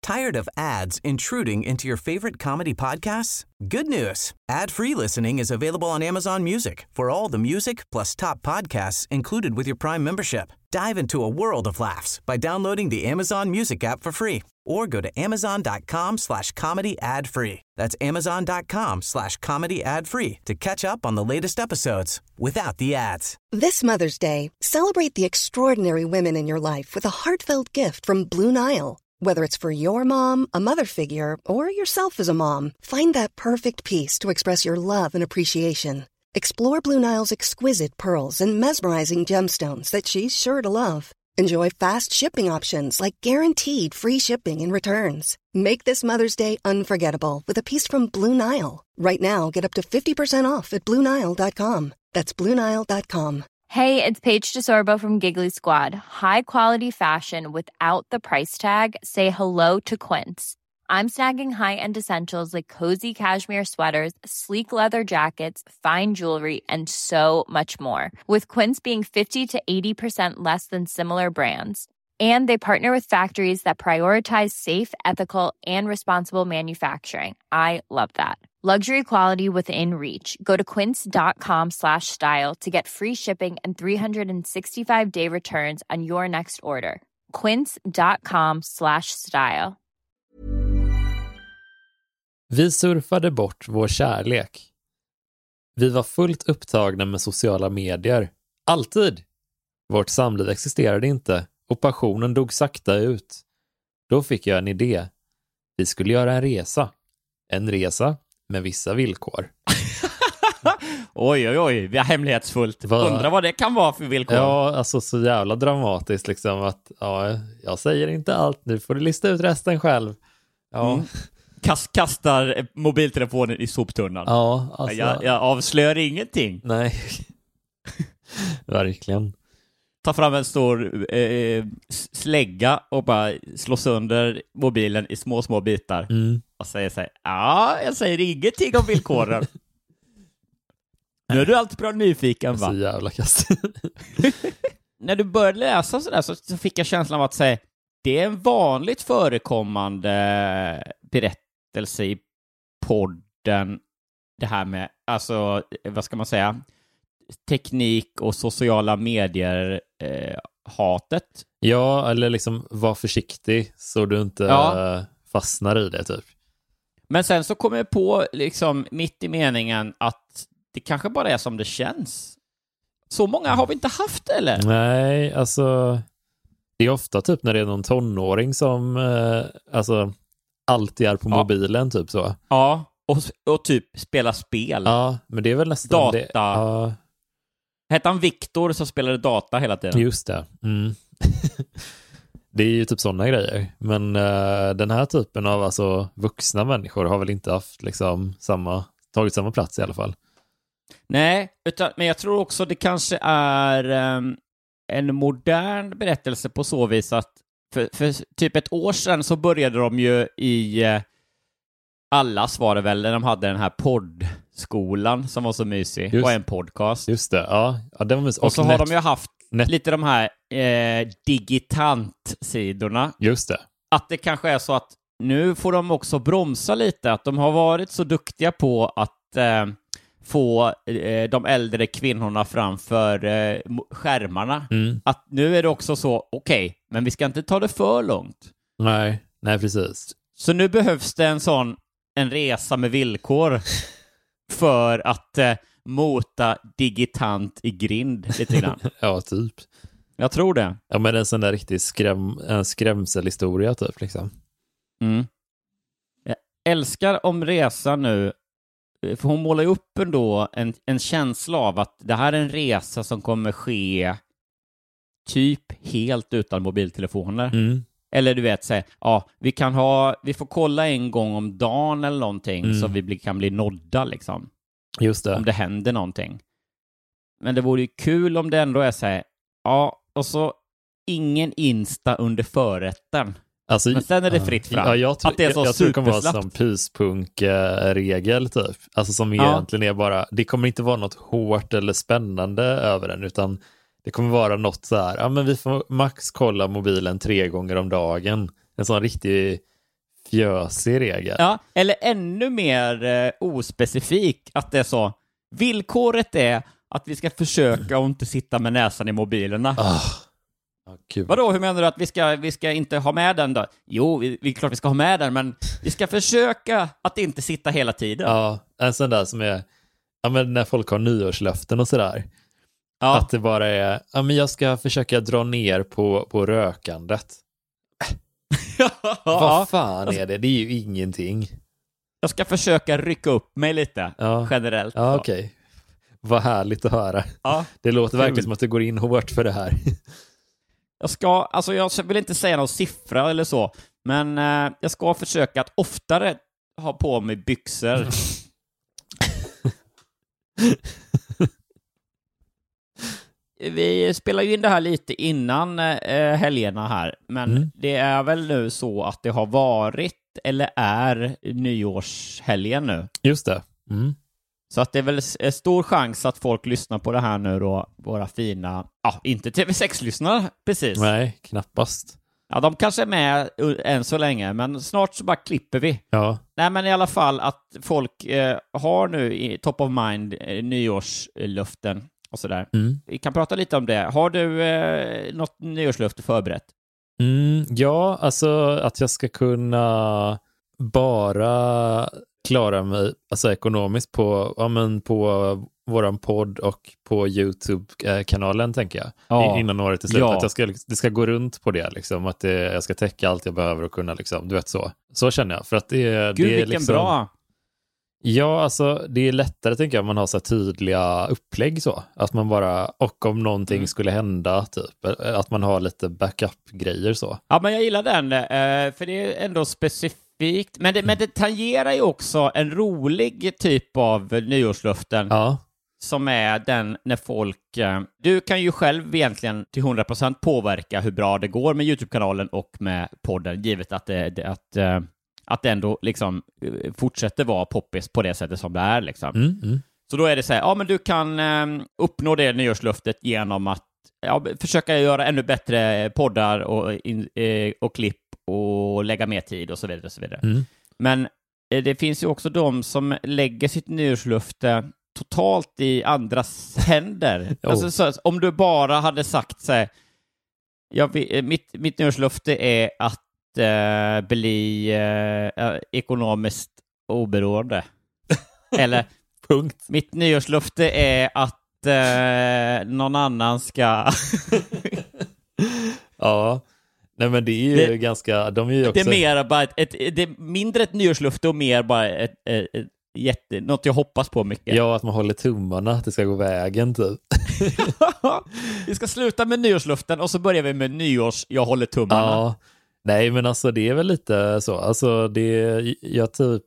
Tired of ads intruding into your favorite comedy podcasts? Good news. Ad-free listening is available on Amazon Music for all the music plus top podcasts included with your Prime membership. Dive into a world of laughs by downloading the Amazon Music app for free or go to amazon.com/comedy ad-free. That's amazon.com/comedy ad-free to catch up on the latest episodes without the ads. This Mother's Day, celebrate the extraordinary women in your life with a heartfelt gift from Blue Nile. Whether it's for your mom, a mother figure, or yourself as a mom, find that perfect piece to express your love and appreciation. Explore Blue Nile's exquisite pearls and mesmerizing gemstones that she's sure to love. Enjoy fast shipping options like guaranteed free shipping and returns. Make this Mother's Day unforgettable with a piece from Blue Nile. Right now, get up to 50% off at BlueNile.com. That's BlueNile.com. Hey, it's Paige DeSorbo from Giggly Squad. High quality fashion without the price tag. Say hello to Quince. I'm snagging high-end essentials like cozy cashmere sweaters, sleek leather jackets, fine jewelry, and so much more. With Quince being 50 to 80% less than similar brands. And they partner with factories that prioritize safe, ethical, and responsible manufacturing. I love that. Luxury quality within reach. Go to quince.com/style to get free shipping and 365-day returns on your next order. Quince.com/style. Vi surfade bort vår kärlek. Vi var fullt upptagna med sociala medier. Alltid. Vårt samliv existerade inte och passionen dog sakta ut. Då fick jag en idé. Vi skulle göra en resa. En resa med vissa villkor. Oj, vi har hemlighetsfullt. Undrar vad det kan vara för villkor. Ja, alltså så jävla dramatiskt liksom att ja, jag säger inte allt. Nu får du lista ut resten själv. Ja. Mm. Kastar mobiltelefonen i soptunnan. Ja, alltså. Jag avslöjar ingenting. Nej. Verkligen. Ta fram en stor slägga och bara slå sönder mobilen i små bitar. Och säger så här, ja, jag säger ingenting om villkoren. Nu är du alltid bra nyfiken, va? Så jävla kast. När du började läsa sådär så fick jag känslan av att säga, det är en vanligt förekommande berättelse i podden. Det här med, alltså, vad ska man säga? Teknik och sociala medier hatet. Ja, eller liksom var försiktig så du inte fastnar i det typ. Men sen så kommer jag på liksom mitt i meningen att det kanske bara är som det känns. Så många har vi inte haft, eller? Nej, alltså det är ofta typ när det är någon tonåring som alltså alltid är på mobilen typ så. Ja, och typ spela spel. Ja, men det är väl nästan data. Det. Ja. Hette han Viktor så spelade data hela tiden? Just det. Mm. Det är ju typ sådana grejer. Men den här typen av alltså, vuxna människor har väl inte haft liksom, tagit samma plats i alla fall. Nej, men jag tror också det kanske är en modern berättelse på så vis att för typ ett år sedan så började de ju i Allas var det väl när de hade den här poddskolan som var så mysig. Och en podcast. Just det, ja det var mysigt. Och så har de ju haft lite de här digitant-sidorna. Just det. Att det kanske är så att nu får de också bromsa lite. Att de har varit så duktiga på att få de äldre kvinnorna framför skärmarna. Att nu är det också så, okej, men vi ska inte ta det för långt. Nej, precis. Så nu behövs det en resa med villkor för att mota digitant i grind lite grann. Ja, typ. Jag tror det. Ja, men det är en sån där riktig skrämselhistoria typ liksom. Jag älskar om resan nu. För hon målar upp ändå en känsla av att det här är en resa som kommer ske typ helt utan mobiltelefoner. Eller du vet, säg, vi får kolla en gång om dagen eller någonting så vi kan bli nådda liksom. Just det. Om det händer någonting. Men det vore ju kul om det ändå är så här, och så ingen Insta under förrätten. Alltså, men sen är det fritt fram. Jag tror det kommer vara som pyspunk-regel typ. Alltså som egentligen är bara, det kommer inte vara något hårt eller spännande över den, utan det kommer vara något så här, men vi får max kolla mobilen 3 gånger om dagen. En sån riktig fjösig regel. Ja, eller ännu mer ospecifik, att det är så. Villkoret är att vi ska försöka att inte sitta med näsan i mobilerna. Vadå, hur menar du att vi ska inte ha med den då? Jo, vi klart vi ska ha med den, men vi ska försöka att inte sitta hela tiden. Ja, en sån där som är, ja, men när folk har nyårslöften och sådär. Ja. Att det bara är, ja, men jag ska försöka dra ner på rökandet. Vad fan är det? Det är ju ingenting. Jag ska försöka rycka upp mig lite, generellt. Ja, okej. Vad härligt att höra. Ja. Det låter verkligen som att du går in hårt för det här. Jag vill inte säga någon siffra eller så, men jag ska försöka att oftare ha på mig byxor. Vi spelar ju in det här lite innan helgerna här, men det är väl nu så att det har varit eller är nyårshelgen nu. Just det. Så att det är väl stor chans att folk lyssnar på det här nu då, våra fina, inte TV6-lyssnare precis. Nej, knappast. Ja, de kanske är med än så länge, men snart så bara klipper vi. Ja. Nej, men i alla fall att folk har nu i top of mind nyårslöften och sådär. Vi kan prata lite om det. Har du något nyårslöfte förberett? Ja, alltså att jag ska kunna bara klara mig alltså ekonomiskt på våran podd och på YouTube-kanalen, tänker jag. Ja. Innan året är slut. Att det ska gå runt på det, liksom. Att jag ska täcka allt jag behöver och kunna, liksom, du vet så. Så känner jag. För att det är vilken liksom bra. Ja, alltså det är lättare, tänker jag, om man har så tydliga upplägg så. Att man bara, och om någonting skulle hända, typ. Att man har lite backup-grejer så. Ja, men jag gillar den. För det är ändå specifikt. Men det tangerar ju också en rolig typ av nyårslöften. Ja. Som är den när folk... Du kan ju själv egentligen till 100% påverka hur bra det går med YouTube-kanalen och med podden, givet att det ändå liksom fortsätter vara poppis på det sättet som det är. Liksom. Så då är det så här, men du kan uppnå det nyårslöftet genom att försöka göra ännu bättre poddar och klipp och lägga mer tid och så vidare. Och så vidare. Men det finns ju också de som lägger sitt nyårslöfte totalt i andras händer. Alltså, så, om du bara hade sagt så här, mitt nyårslöfte är att bli ekonomiskt oberoende. Eller punkt. Mitt nyårslöfte är att någon annan ska... Ja. Nej, men det är ju ganska... De är ju också... Det är mer bara det är mindre ett nyårslöfte och mer bara något jag hoppas på mycket. Ja, att man håller tummarna att det ska gå vägen, typ. Vi ska sluta med nyårslöften och så börjar vi med jag håller tummarna. Ja. Nej, men alltså det är väl lite så. Alltså jag typ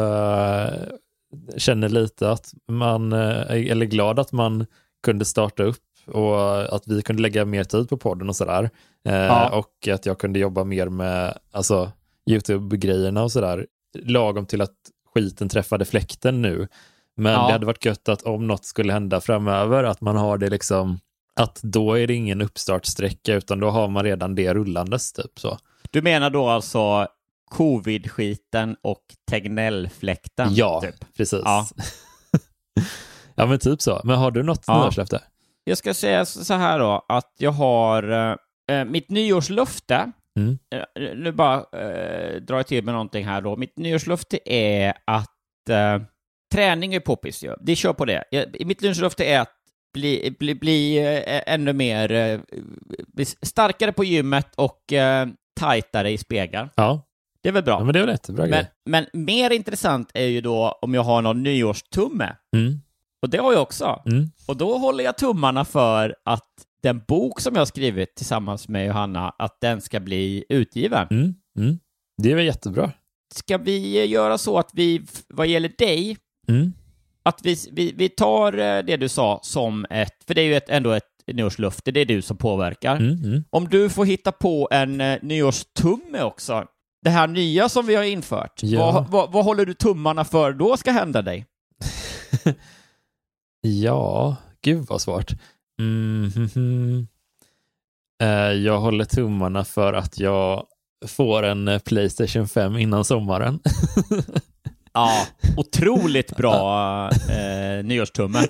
känner lite att man eller glad att man kunde starta upp och att vi kunde lägga mer tid på podden och sådär. Och att jag kunde jobba mer med alltså YouTube-grejerna och sådär. Lagom till att skiten träffade fläkten nu. Men det hade varit gött att om något skulle hända framöver, att man har det liksom, att då är det ingen uppstartsträcka, utan då har man redan det rullandes, typ så. Du menar då alltså covid-skiten och Tegnell-fläkten? Ja, typ. Precis. Ja. Ja, men typ så. Men har du något nyårslöfte? Jag ska säga så här då, att jag har mitt nyårslöfte, nu bara drar jag till med någonting här då. Mitt nyårslöfte är att träning är poppis. Ja. Det kör på det. Mitt nyårslöfte är att bli ännu mer bli starkare på gymmet och tajtare i speglar. Ja. Det är väl bra. Ja, men det är väl jättebra grej. Men mer intressant är ju då om jag har någon nyårstumme. Och det har jag också. Och då håller jag tummarna för att den bok som jag har skrivit tillsammans med Johanna, att den ska bli utgiven. Det är väl jättebra. Ska vi göra så att vi, vad gäller dig, att vi tar det du sa som för det är ju ändå ett nyårslöfte, det är du som påverkar. Om du får hitta på en nyårstumme också, det här nya som vi har infört, vad håller du tummarna för då ska hända dig? Ja, gud vad svårt. Jag håller tummarna för att jag får en PlayStation 5 innan sommaren. Ja, otroligt bra nyårstumme.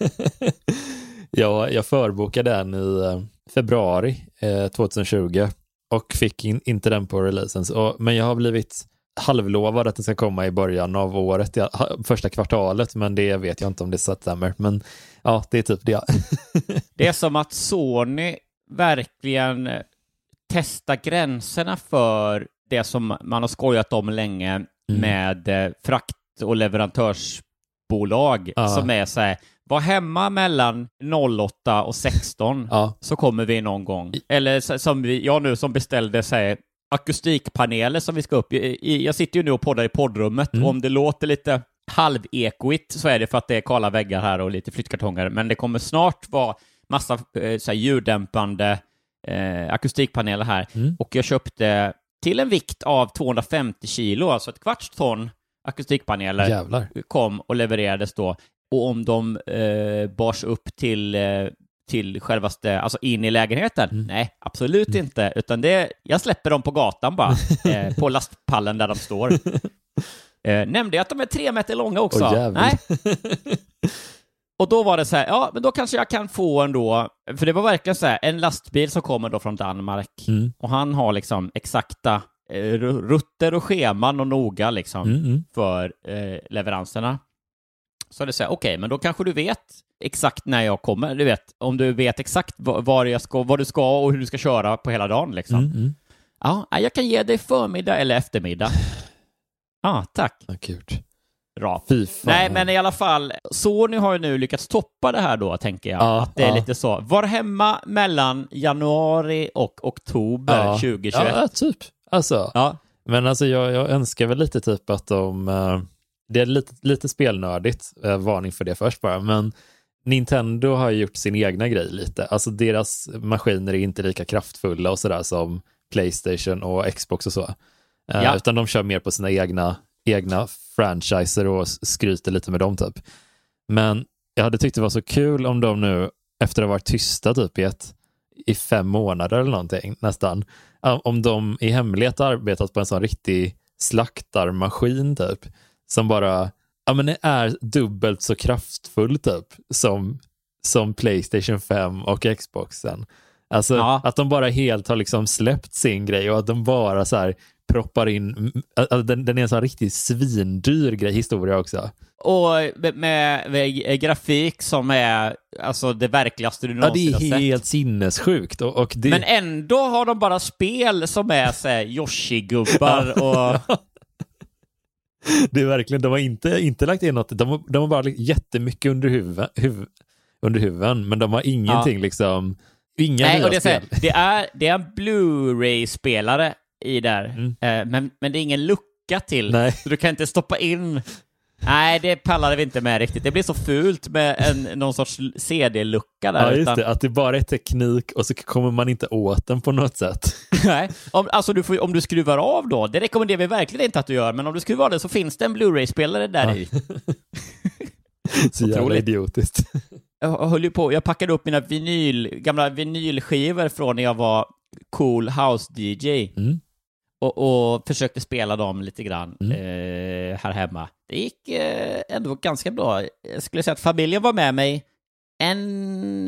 Ja, jag förbokade den i februari 2020 och fick inte den på releasen. Men jag har blivit halvlovad att den ska komma i början av året, första kvartalet, men det vet jag inte om det stämmer. Men ja, det är typ det. Det är som att Sony verkligen testar gränserna för det som man har skojat om länge med frakt- och leverantörsbolag som är så här, var hemma mellan 08 och 16 så kommer vi någon gång. Eller som jag nu som beställde sig akustikpaneler som vi ska upp. Jag sitter ju nu och poddar i poddrummet och om det låter lite halvekoigt så är det för att det är kala väggar här och lite flyttkartonger. Men det kommer snart vara massa så här, ljuddämpande akustikpaneler här. Och jag köpte till en vikt av 250 kilo, alltså ett kvarts ton akustikpaneler. Jävlar. Kom och levererades då. Och om de bars upp till självaste, alltså in i lägenheten? Nej, absolut inte. Utan jag släpper dem på gatan bara, på lastpallen där de står. Nämnde jag att de är 3 meter långa också? Nej. Och då var det så här, ja, men då kanske jag kan få ändå, för det var verkligen så här, en lastbil som kommer då från Danmark. Och han har liksom exakta rutter och scheman och noga liksom för leveranserna. Så det säger okej, men då kanske du vet exakt när jag kommer. Du vet, om du vet exakt vad du ska och hur du ska köra på hela dagen liksom. Ja, jag kan ge dig förmiddag eller eftermiddag. Tack. Kul. Bra. Nej, men i alla fall, Sony har ju nu lyckats toppa det här då, tänker jag. Att det är lite så. Var hemma mellan januari och oktober 2021. Ja, typ. Alltså. Ja. Men alltså jag önskar väl lite typ att det är lite spelnördigt, varning för det först bara, men Nintendo har gjort sin egna grej lite. Alltså deras maskiner är inte lika kraftfulla och sådär som PlayStation och Xbox och så. Utan de kör mer på sina egna franchiser och skryter lite med dem typ. Men jag hade tyckt det var så kul om de nu, efter att ha varit tysta typ i 5 månader eller någonting nästan, om de i hemlighet arbetat på en sån riktig slaktarmaskin typ, som bara men det är dubbelt så kraftfull typ som PlayStation 5 och Xboxen. Alltså att de bara helt har liksom släppt sin grej och att de bara så här proppar in, den är en sån riktigt svindyr historia också. Och med grafik som är alltså det verkligaste du någonsin har sett. Det är helt sinnessjukt. Men ändå har de bara spel som är så här Yoshi-gubbar och det är verkligen, de har inte lagt in något, de har bara jättemycket under huven, men de har ingenting liksom, inga nya spel. Det är en Blu-ray-spelare i där, men det är ingen lucka till. Nej. Så du kan inte stoppa in. Nej, det pallade vi inte med riktigt. Det blir så fult med någon sorts CD-lucka där. Ja, just det. Att det bara är teknik och så kommer man inte åt den på något sätt. Nej, om du skruvar av då, det rekommenderar vi verkligen inte att du gör, men om du skruvar av det så finns det en Blu-ray-spelare där i. Så jävla idiotiskt. Jag packade upp mina gamla vinylskivor från när jag var cool house DJ. Och försökte spela dem lite grann här hemma. Det gick ändå ganska bra. Jag skulle säga att familjen var med mig en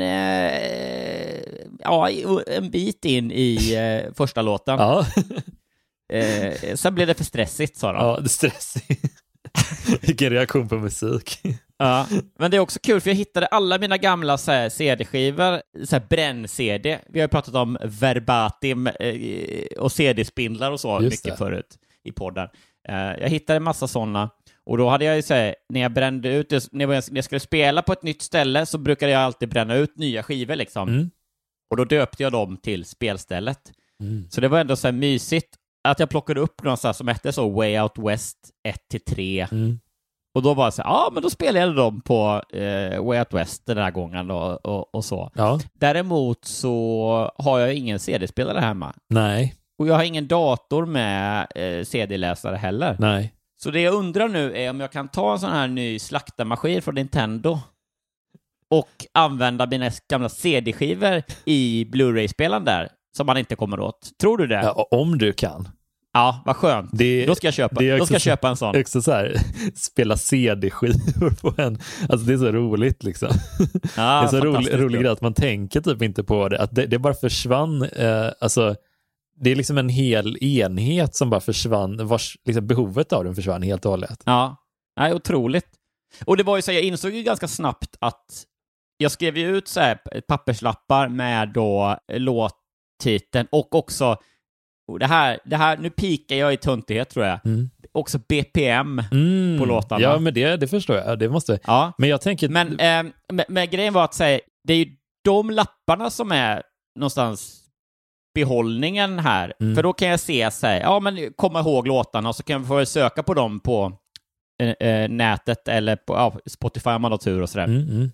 bit in i första låten. Ja. Sen blev det för stressigt, sa de. Ja, det är stressigt. Vilken reaktion på musik. Ja, men det är också kul för jag hittade alla mina gamla CD-skivor, bränn-CD. Vi har ju pratat om verbatim och CD-spindlar och så mycket förut i podden. Jag hittade en massa sådana och då hade jag ju när jag brände ut det, när jag skulle spela på ett nytt ställe så brukade jag alltid bränna ut nya skivor liksom. Och då döpte jag dem till spelstället. Så det var ändå så här mysigt att jag plockade upp någonstans som hette så Way Out West 1-3. Och då var det så här, men då spelade jag dem på Way Out West den här gången och så. Ja. Däremot så har jag ingen CD-spelare hemma. Nej. Och jag har ingen dator med CD-läsare heller. Nej. Så det jag undrar nu är om jag kan ta en sån här ny slaktarmaskin från Nintendo och använda mina gamla CD-skivor i Blu-ray-spelaren där som man inte kommer åt. Tror du det? Ja, om du kan. Ja, vad skönt. Då ska jag köpa. Då ska jag köpa en sån. Också så här, spela CD-skivor på en. Alltså det är så roligt liksom. Ja, det är så rolig grej att man tänker typ inte på det. Att det bara försvann. Alltså det är liksom en hel enhet som bara försvann. Vars liksom, behovet av den försvann helt och hållet. Ja, nej, otroligt. Och det var ju så, jag insåg ju ganska snabbt att jag skrev ju ut så här papperslappar med då låttiteln och också och det här, nu pikar jag i töntighet tror jag. Också BPM på låtarna. Ja, men det förstår jag. Det måste. Ja. Men jag tänker... Men grejen var att säga, det är ju de lapparna som är någonstans behållningen här. För då kan jag se sig, ja men komma ihåg låtarna och så kan vi få söka på dem på nätet eller på Spotify om man har tur och sådär.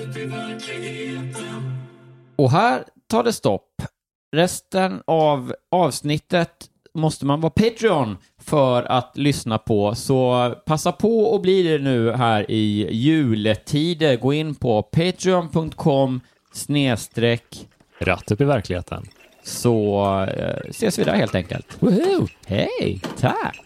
Och här tar det stopp. Resten av avsnittet måste man vara Patreon för att lyssna på. Så passa på och bli det nu här i juletider. Gå in på patreon.com/Rätt upp i verkligheten. Så ses vi där helt enkelt. Woohoo! Hej, tack!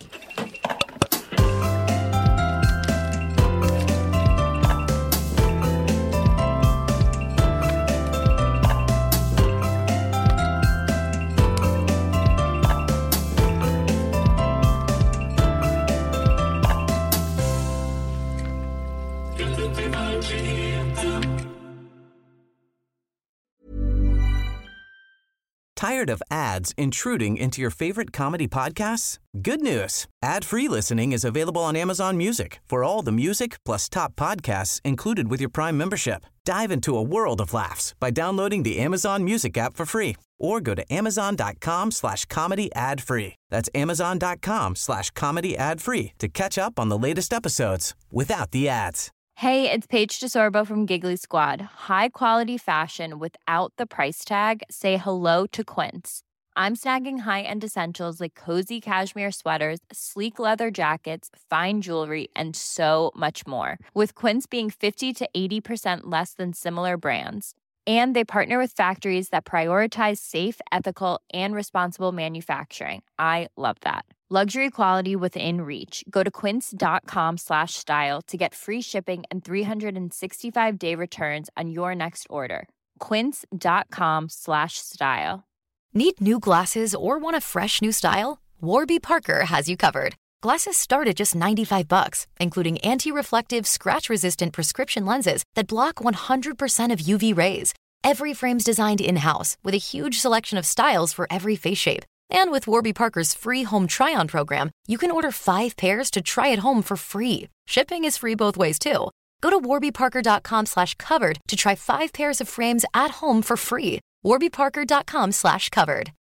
Tired of ads intruding into your favorite comedy podcasts? Good news. Ad-free listening is available on Amazon Music for all the music plus top podcasts included with your Prime membership. Dive into a world of laughs by downloading the Amazon Music app for free or go to amazon.com/comedy ad-free. That's amazon.com/comedy ad-free to catch up on the latest episodes without the ads. Hey, it's Paige DeSorbo from Giggly Squad. High quality fashion without the price tag. Say hello to Quince. I'm snagging high-end essentials like cozy cashmere sweaters, sleek leather jackets, fine jewelry, and so much more. With Quince being 50 to 80% less than similar brands. And they partner with factories that prioritize safe, ethical, and responsible manufacturing. I love that. Luxury quality within reach. Go to quince.com/style to get free shipping and 365-day returns on your next order. Quince.com/style. Need new glasses or want a fresh new style? Warby Parker has you covered. Glasses start at just $95, including anti-reflective, scratch-resistant prescription lenses that block 100% of UV rays. Every frame's designed in-house with a huge selection of styles for every face shape. And with Warby Parker's free home try-on program, you can order 5 pairs to try at home for free. Shipping is free both ways too. Go to warbyparker.com/covered to try 5 pairs of frames at home for free. warbyparker.com/covered.